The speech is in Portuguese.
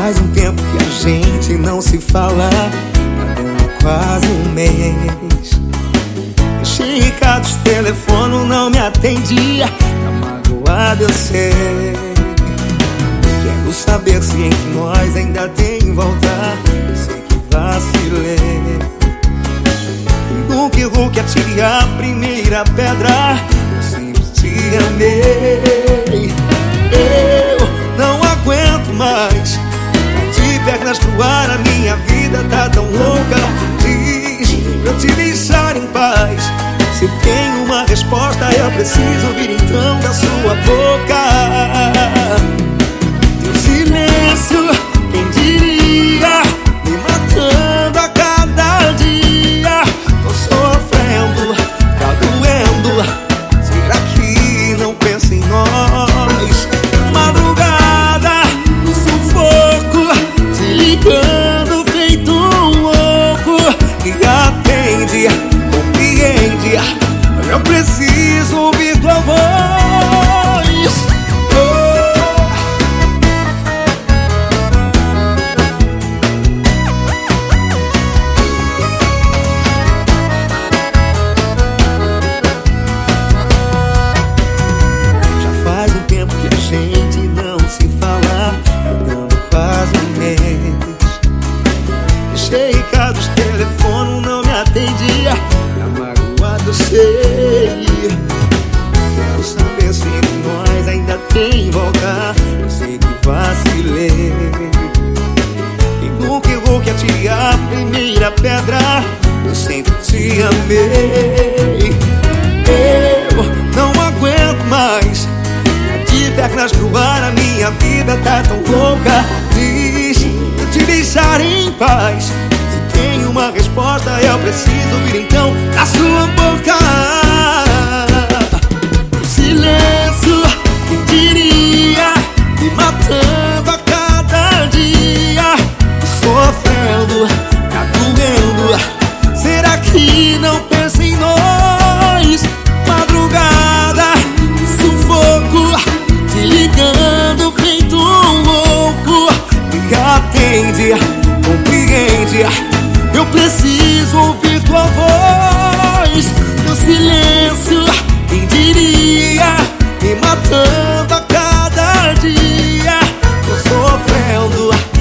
faz um tempo que a gente não se fala, tá dando quase um mês. Deixei recados, telefono não me atendia, tá magoado eu sei. Quero saber se entre nós ainda tem volta, eu sei que vacilei. Quem nunca errou que atire a primeira pedra, eu sempre te amei. Eu não aguento mais, de pernas pro ar, a minha vida tá tão louca. Diz pra eu te deixar em paz, se tem uma resposta eu preciso ouvir então da sua boca. Teu silêncio, quem diria, me matando a cada dia. Tô sofrendo, tá doendo, será que não pensa em nós? Madrugada, no sufoco, te ligando feito um louco. Me atende, compreende, eu preciso ouvir tua voz. Já faz um tempo que a gente não se fala, tá dando quase um mês. Deixei recados, telefone não me atendia, tá magoado eu sei. Quero saber se entre nós ainda tem volta, eu sei que vacilei. Quem nunca errou que atire a primeira pedra, eu sempre te amei. Eu não aguento mais, de pernas pro ar, a minha vida tá tão louca. Diz pra eu te deixar em paz, se tem uma resposta eu preciso ouvir então da sua boca. O silêncio, quem diria, me matando a cada dia. Tô sofrendo, tá doendo, será que não pensa em nós? Madrugada, sufoco, te ligando feito um louco. Me atende, compreende, eu preciso ouvir tua voz. No silêncio, quem diria, me matando a cada dia. Tô sofrendo,